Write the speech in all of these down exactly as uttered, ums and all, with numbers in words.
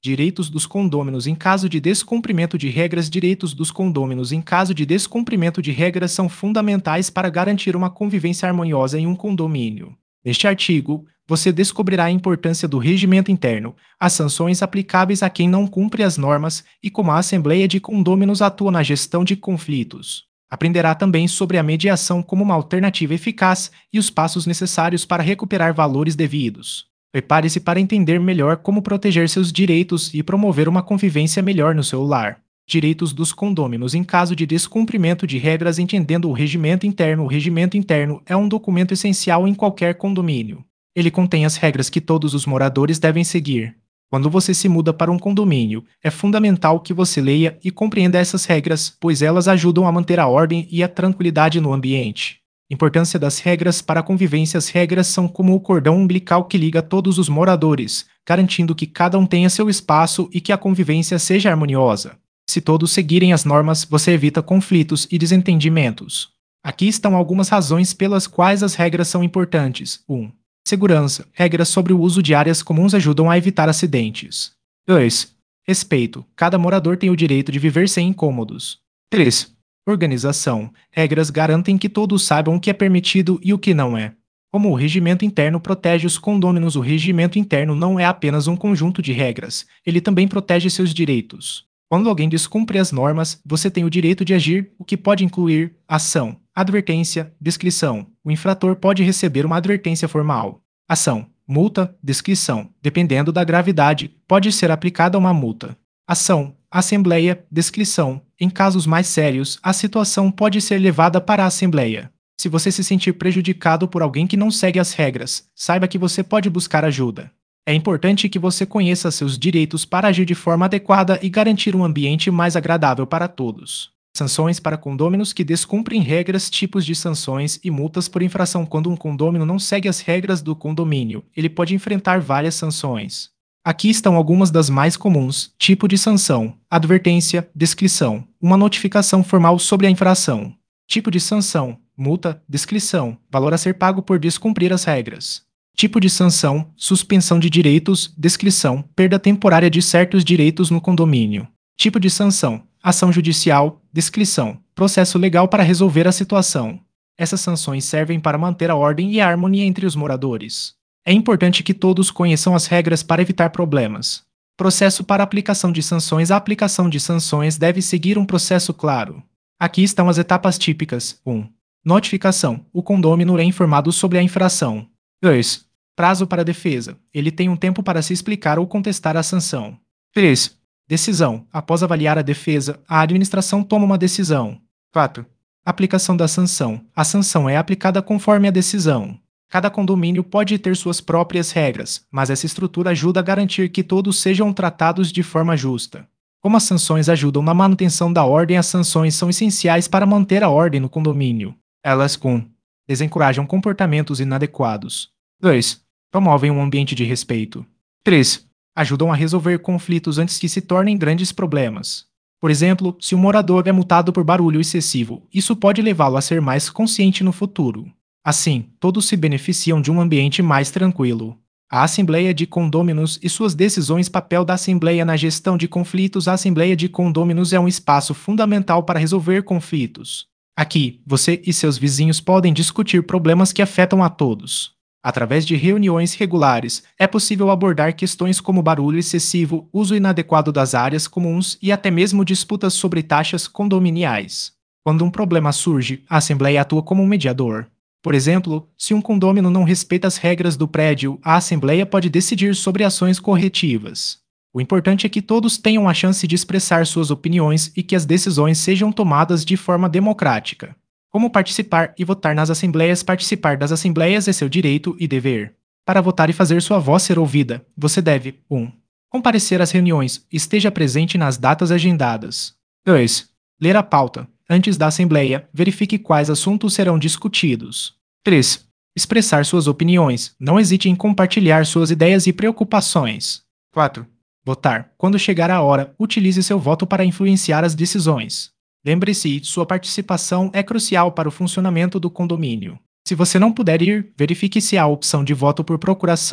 Direitos dos condôminos em caso de descumprimento de regras. Direitos dos condôminos em caso de descumprimento de regras são fundamentais para garantir uma convivência harmoniosa em um condomínio. Neste artigo, você descobrirá a importância do regimento interno, as sanções aplicáveis a quem não cumpre as normas e como a Assembleia de Condôminos atua na gestão de conflitos. Aprenderá também sobre a mediação como uma alternativa eficaz e os passos necessários para recuperar valores devidos. Prepare-se para entender melhor como proteger seus direitos e promover uma convivência melhor no seu lar. Direitos dos condôminos em caso de descumprimento de regras. Entendendo o regimento interno. O regimento interno é um documento essencial em qualquer condomínio. Ele contém as regras que todos os moradores devem seguir. Quando você se muda para um condomínio, é fundamental que você leia e compreenda essas regras, pois elas ajudam a manter a ordem e a tranquilidade no ambiente. Importância das regras para a convivência. As regras são como o cordão umbilical que liga todos os moradores, garantindo que cada um tenha seu espaço e que a convivência seja harmoniosa. Se todos seguirem as normas, você evita conflitos e desentendimentos. Aqui estão algumas razões pelas quais as regras são importantes. um. Segurança. Regras sobre o uso de áreas comuns ajudam a evitar acidentes. dois. Respeito. Cada morador tem o direito de viver sem incômodos. três. Organização. Regras garantem que todos saibam o que é permitido e o que não é. Como o regimento interno protege os condôminos. O regimento interno não é apenas um conjunto de regras, ele também protege seus direitos. Quando alguém descumpre as normas, você tem o direito de agir, o que pode incluir ação, advertência, descrição. O infrator pode receber uma advertência formal. Ação, multa, descrição. Dependendo da gravidade, pode ser aplicada uma multa. Ação, assembleia, descrição. Em casos mais sérios, a situação pode ser levada para a assembleia. Se você se sentir prejudicado por alguém que não segue as regras, saiba que você pode buscar ajuda. É importante que você conheça seus direitos para agir de forma adequada e garantir um ambiente mais agradável para todos. Sanções para condôminos que descumprem regras. Tipos de sanções e multas por infração. Quando um condômino não segue as regras do condomínio, ele pode enfrentar várias sanções. Aqui estão algumas das mais comuns. Tipo de sanção: advertência, descrição, uma notificação formal sobre a infração. Tipo de sanção: multa, descrição, valor a ser pago por descumprir as regras. Tipo de sanção: suspensão de direitos, descrição, perda temporária de certos direitos no condomínio. Tipo de sanção: ação judicial, descrição, processo legal para resolver a situação. Essas sanções servem para manter a ordem e a harmonia entre os moradores. É importante que todos conheçam as regras para evitar problemas. Processo para aplicação de sanções. A aplicação de sanções deve seguir um processo claro. Aqui estão as etapas típicas. um. Notificação: o condômino é informado sobre a infração. dois. Prazo para defesa: ele tem um tempo para se explicar ou contestar a sanção. três. Decisão: após avaliar a defesa, a administração toma uma decisão. quatro. Aplicação da sanção: a sanção é aplicada conforme a decisão. Cada condomínio pode ter suas próprias regras, mas essa estrutura ajuda a garantir que todos sejam tratados de forma justa. Como as sanções ajudam na manutenção da ordem, as sanções são essenciais para manter a ordem no condomínio. Elas um. Desencorajam comportamentos inadequados. dois. Promovem um ambiente de respeito. três. Ajudam a resolver conflitos antes que se tornem grandes problemas. Por exemplo, se um morador é multado por barulho excessivo, isso pode levá-lo a ser mais consciente no futuro. Assim, todos se beneficiam de um ambiente mais tranquilo. A Assembleia de Condôminos e suas decisões. Papel da Assembleia na gestão de conflitos. A Assembleia de Condôminos é um espaço fundamental para resolver conflitos. Aqui, você e seus vizinhos podem discutir problemas que afetam a todos. Através de reuniões regulares, é possível abordar questões como barulho excessivo, uso inadequado das áreas comuns e até mesmo disputas sobre taxas condominiais. Quando um problema surge, a Assembleia atua como um mediador. Por exemplo, se um condômino não respeita as regras do prédio, a Assembleia pode decidir sobre ações corretivas. O importante é que todos tenham a chance de expressar suas opiniões e que as decisões sejam tomadas de forma democrática. Como participar e votar nas assembleias? Participar das assembleias é seu direito e dever. Para votar e fazer sua voz ser ouvida, você deve um. Comparecer às reuniões e esteja presente nas datas agendadas. dois. Ler a pauta. Antes da assembleia, verifique quais assuntos serão discutidos. três. Expressar suas opiniões. Não hesite em compartilhar suas ideias e preocupações. quatro. Votar. Quando chegar a hora, utilize seu voto para influenciar as decisões. Lembre-se, sua participação é crucial para o funcionamento do condomínio. Se você não puder ir, verifique se há a opção de voto por procuração.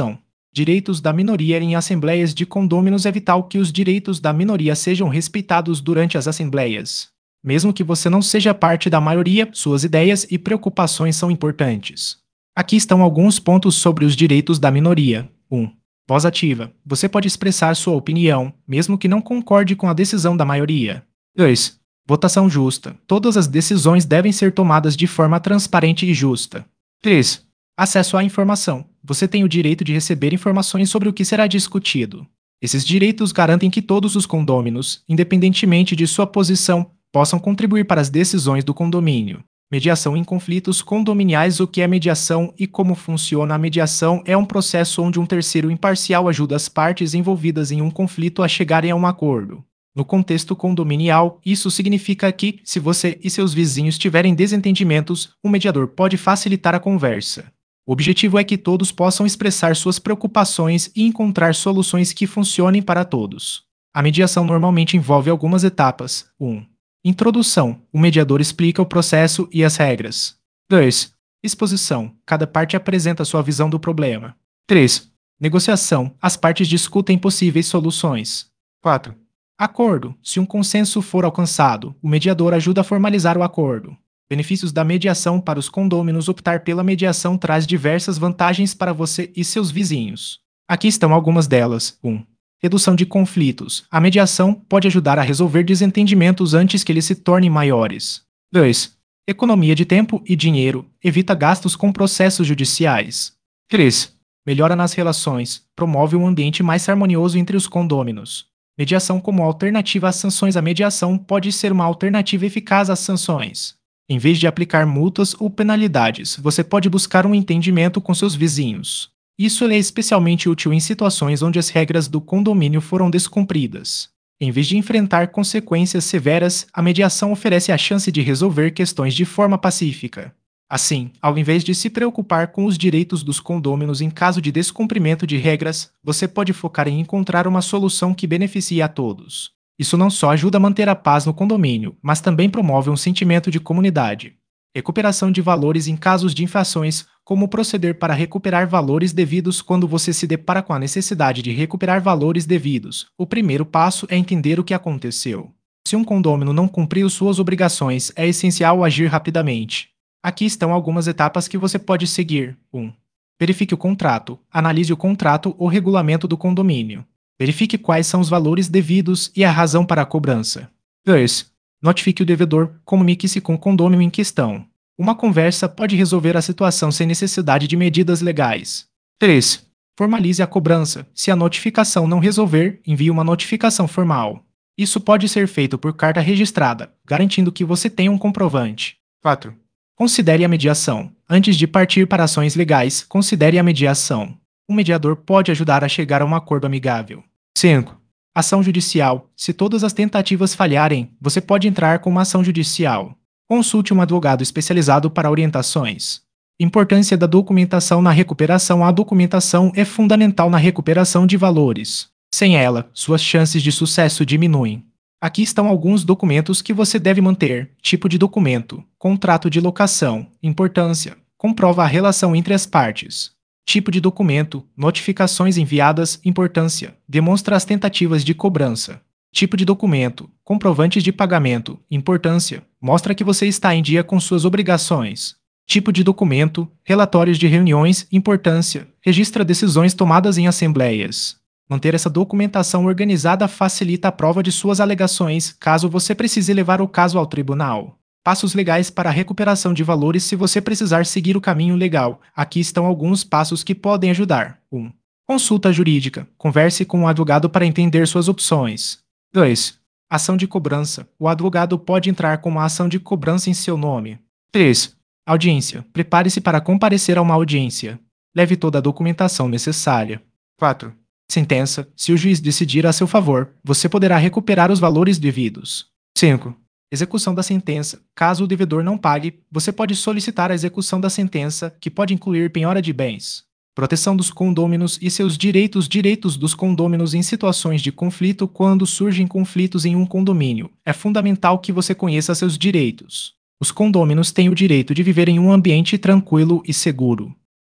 Direitos da minoria em assembleias de condôminos é vital que os direitos da minoria sejam respeitados durante as assembleias. Mesmo que você não seja parte da maioria, suas ideias e preocupações são importantes. Aqui estão alguns pontos sobre os direitos da minoria. um. Voz ativa. Você pode expressar sua opinião, mesmo que não concorde com a decisão da maioria. dois. Votação justa. Todas as decisões devem ser tomadas de forma transparente e justa. três. Acesso à informação. Você tem o direito de receber informações sobre o que será discutido. Esses direitos garantem que todos os condôminos, independentemente de sua posição, possam contribuir para as decisões do condomínio. Mediação em conflitos condominiais. O que é mediação e como funciona a mediação é um processo onde um terceiro imparcial ajuda as partes envolvidas em um conflito a chegarem a um acordo. No contexto condominial, isso significa que, se você e seus vizinhos tiverem desentendimentos, o mediador pode facilitar a conversa. O objetivo é que todos possam expressar suas preocupações e encontrar soluções que funcionem para todos. A mediação normalmente envolve algumas etapas. um. Introdução. O mediador explica o processo e as regras. dois. Exposição. Cada parte apresenta sua visão do problema. três. Negociação. As partes discutem possíveis soluções. quatro. Acordo. Se um consenso for alcançado, o mediador ajuda a formalizar o acordo. Benefícios da mediação para os condôminos. Optar pela mediação traz diversas vantagens para você e seus vizinhos. Aqui estão algumas delas. um. Redução de conflitos. A mediação pode ajudar a resolver desentendimentos antes que eles se tornem maiores. dois. Economia de tempo e dinheiro. Evita gastos com processos judiciais. três. Melhora nas relações. Promove um ambiente mais harmonioso entre os condôminos. Mediação como alternativa às sanções. A mediação pode ser uma alternativa eficaz às sanções. Em vez de aplicar multas ou penalidades, você pode buscar um entendimento com seus vizinhos. Isso é especialmente útil em situações onde as regras do condomínio foram descumpridas. Em vez de enfrentar consequências severas, a mediação oferece a chance de resolver questões de forma pacífica. Assim, ao invés de se preocupar com os direitos dos condôminos em caso de descumprimento de regras, você pode focar em encontrar uma solução que beneficie a todos. Isso não só ajuda a manter a paz no condomínio, mas também promove um sentimento de comunidade. Recuperação de valores em casos de infrações. Como proceder para recuperar valores devidos quando você se depara com a necessidade de recuperar valores devidos? O primeiro passo é entender o que aconteceu. Se um condômino não cumpriu suas obrigações, é essencial agir rapidamente. Aqui estão algumas etapas que você pode seguir. um. Verifique o contrato. Analise o contrato ou regulamento do condomínio. Verifique quais são os valores devidos e a razão para a cobrança. dois. Notifique o devedor. Comunique-se com o condômino em questão. Uma conversa pode resolver a situação sem necessidade de medidas legais. três. Formalize a cobrança. Se a notificação não resolver, envie uma notificação formal. Isso pode ser feito por carta registrada, garantindo que você tenha um comprovante. quatro. Considere a mediação. Antes de partir para ações legais, considere a mediação. Um mediador pode ajudar a chegar a um acordo amigável. cinco. Ação judicial. Se todas as tentativas falharem, você pode entrar com uma ação judicial. Consulte um advogado especializado para orientações. Importância da documentação na recuperação. A documentação é fundamental na recuperação de valores. Sem ela, suas chances de sucesso diminuem. Aqui estão alguns documentos que você deve manter. Tipo de documento. Contrato de locação. Importância. Comprova a relação entre as partes. Tipo de documento. Notificações enviadas. Importância. Demonstra as tentativas de cobrança. Tipo de documento. Comprovantes de pagamento. Importância. Mostra que você está em dia com suas obrigações. Tipo de documento. Relatórios de reuniões. Importância. Registra decisões tomadas em assembleias. Manter essa documentação organizada facilita a prova de suas alegações, caso você precise levar o caso ao tribunal. Passos legais para a recuperação de valores. Se você precisar seguir o caminho legal, aqui estão alguns passos que podem ajudar. um. Consulta jurídica. Converse com um advogado para entender suas opções. dois. Ação de cobrança. O advogado pode entrar com uma ação de cobrança em seu nome. três. Audiência. Prepare-se para comparecer a uma audiência. Leve toda a documentação necessária. quatro. Sentença. Se o juiz decidir a seu favor, você poderá recuperar os valores devidos. cinco. Execução da sentença. Caso o devedor não pague, você pode solicitar a execução da sentença, que pode incluir penhora de bens. Proteção dos condôminos e seus direitos. Direitos dos condôminos em situações de conflito. Quando surgem conflitos em um condomínio, é fundamental que você conheça seus direitos. Os condôminos têm o direito de viver em um ambiente tranquilo e seguro.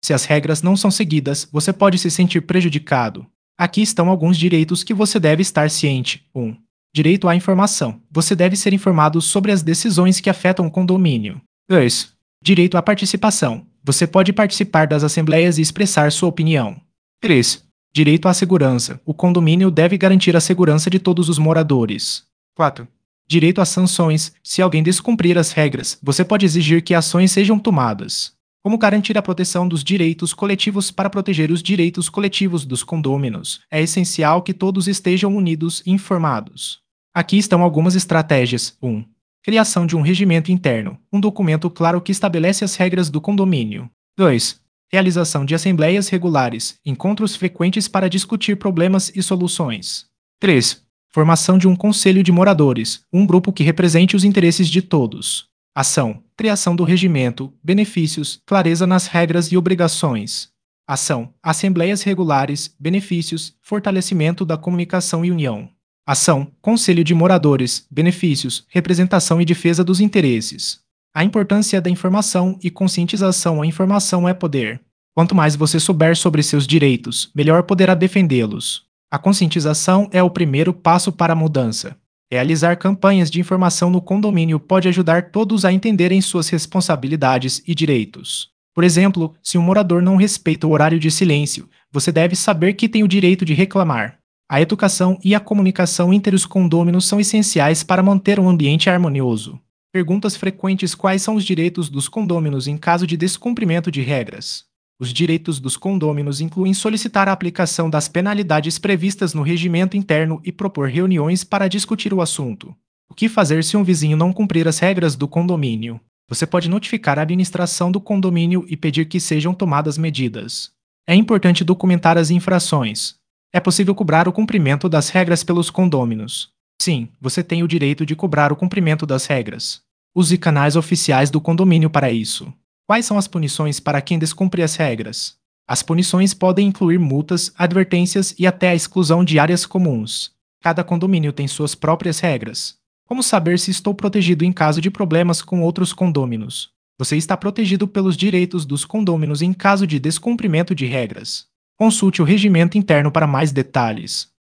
Se as regras não são seguidas, você pode se sentir prejudicado. Aqui estão alguns direitos que você deve estar ciente. um. Direito à informação. Você deve ser informado sobre as decisões que afetam o condomínio. dois. Direito à participação. Você pode participar das assembleias e expressar sua opinião. três. Direito à segurança. O condomínio deve garantir a segurança de todos os moradores. quatro. Direito às sanções. Se alguém descumprir as regras, você pode exigir que ações sejam tomadas. Como garantir a proteção dos direitos coletivos para proteger os direitos coletivos dos condôminos? É essencial que todos estejam unidos e informados. Aqui estão algumas estratégias. um. Criação de um regimento interno, um documento claro que estabelece as regras do condomínio. dois. Realização de assembleias regulares, encontros frequentes para discutir problemas e soluções. três. Formação de um conselho de moradores, um grupo que represente os interesses de todos. Ação. Criação do regimento, benefícios, clareza nas regras e obrigações. Ação. Assembleias regulares, benefícios, fortalecimento da comunicação e união. Ação. Conselho de moradores, benefícios, representação e defesa dos interesses. A importância da informação e conscientização. A informação é poder. Quanto mais você souber sobre seus direitos, melhor poderá defendê-los. A conscientização é o primeiro passo para a mudança. Realizar campanhas de informação no condomínio pode ajudar todos a entenderem suas responsabilidades e direitos. Por exemplo, se um morador não respeita o horário de silêncio, você deve saber que tem o direito de reclamar. A educação e a comunicação entre os condôminos são essenciais para manter um ambiente harmonioso. Perguntas frequentes: quais são os direitos dos condôminos em caso de descumprimento de regras? Os direitos dos condôminos incluem solicitar a aplicação das penalidades previstas no regimento interno e propor reuniões para discutir o assunto. O que fazer se um vizinho não cumprir as regras do condomínio? Você pode notificar a administração do condomínio e pedir que sejam tomadas medidas. É importante documentar as infrações. É possível cobrar o cumprimento das regras pelos condôminos. Sim, você tem o direito de cobrar o cumprimento das regras. Use canais oficiais do condomínio para isso. Quais são as punições para quem descumpre as regras? As punições podem incluir multas, advertências e até a exclusão de áreas comuns. Cada condomínio tem suas próprias regras. Como saber se estou protegido em caso de problemas com outros condôminos? Você está protegido pelos direitos dos condôminos em caso de descumprimento de regras. Consulte o regimento interno para mais detalhes.